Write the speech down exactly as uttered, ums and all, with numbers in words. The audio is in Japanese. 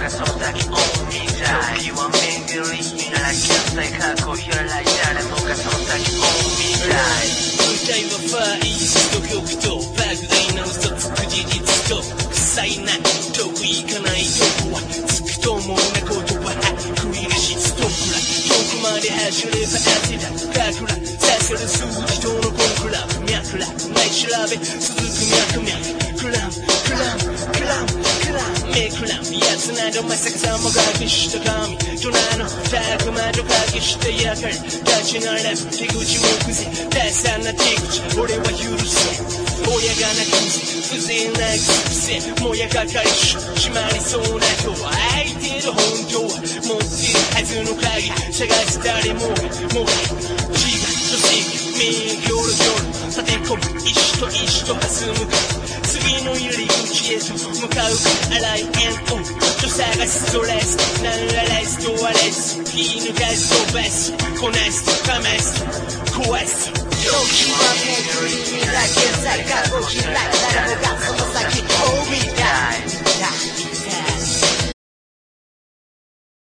がその先を見たい時は巡りなら現在過去開い誰もがその先を見たい歌いはファイスト曲とバグでノンストつく事実と臭いな遠く行かないとこはつくと思うなことは繰り返しストップラ遠くまで走れば汗だかくら刺さる数字とのコンクラ脈らない調べ続く脈々クラムクラムクラムクラムメクラム奴などまさかさも隠した神隣のたくまと隠したやから立ち並ぶ手口もくぜ大惨な手口俺は許せ親が泣くぜ不全な癖もやかかりし閉まりそうなドア開いてる本当は持ってるはずの鍵探す誰もがもが自我と正義目ギョロギョロ立て込む石と石と弾む次の入り口へと向かう洗いエンオンと探すストレス何らライスとワレス言い抜かす飛ばすこなすかます壊す時は巡り未来現在過去開